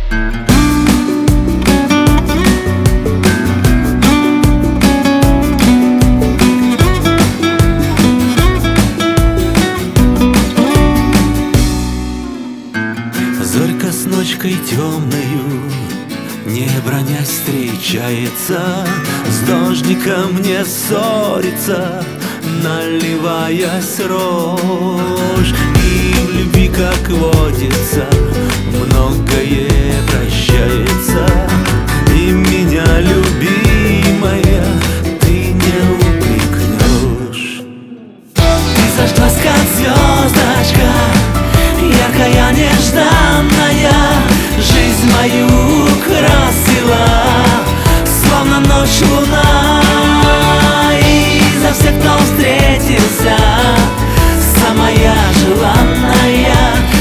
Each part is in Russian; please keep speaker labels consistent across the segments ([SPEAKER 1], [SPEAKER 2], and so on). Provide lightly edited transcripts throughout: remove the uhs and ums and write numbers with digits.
[SPEAKER 1] Зорька с ночкой темною, не бронясь, встречается, с дождиком не ссорится, наливаясь рожь. И в любви, как водится, многое прощается. И меня, любимая, ты не упрекнешь. Ты зажглась, как звездочка, яркая, нежданная, жизнь мою украсила, словно ночь луна. И за всех, кто встретился, самая желанная,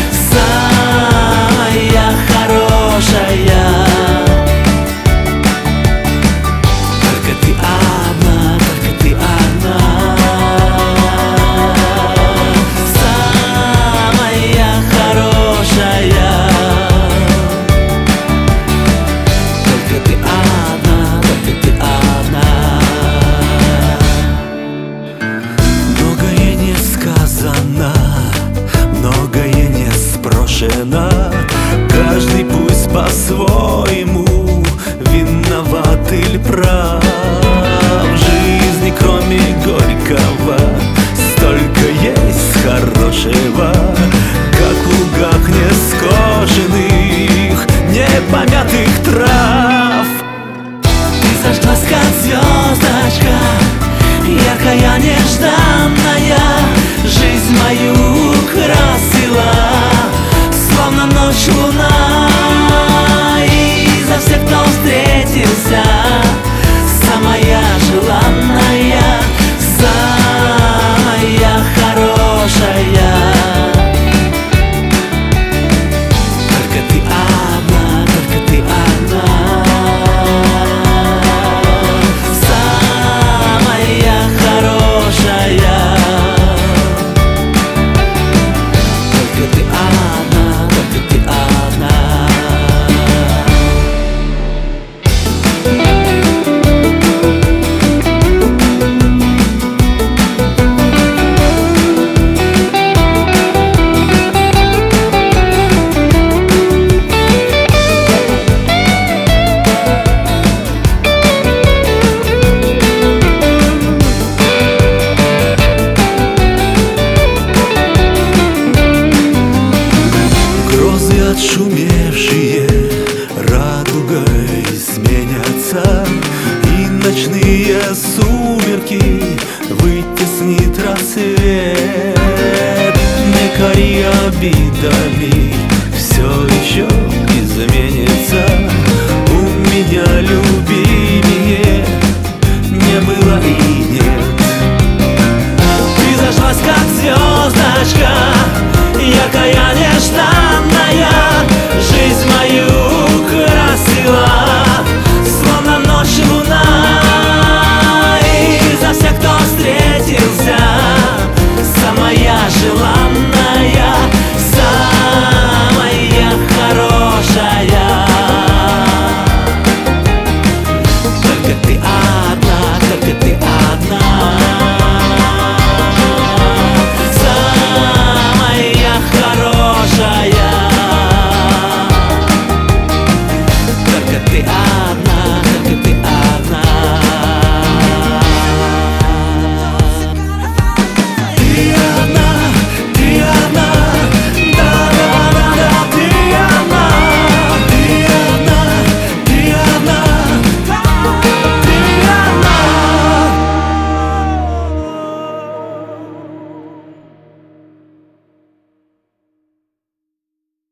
[SPEAKER 1] самая хорошая. Только ты одна, только ты одна, самая хорошая. Только ты одна, только ты одна. Многое не сказано, многое не спрошено, каждый пусть по-своему виноват или прав. В жизни, кроме горького, столько есть хорошего, как в лугах нескошенных, непомятых трав. Ты зажглась, как звездочка, яркая, нежданная, жизнь мою украсила, словно ночь луна. И за всех, кто встретился, самая желанная, самая хорошая. Только ты одна, только ты одна, самая хорошая. Только ты одна, только ты одна. Грозы отшумевшие радугой сменятся, и ночные сумерки вытеснит рассвет. Не кори обидами, все еще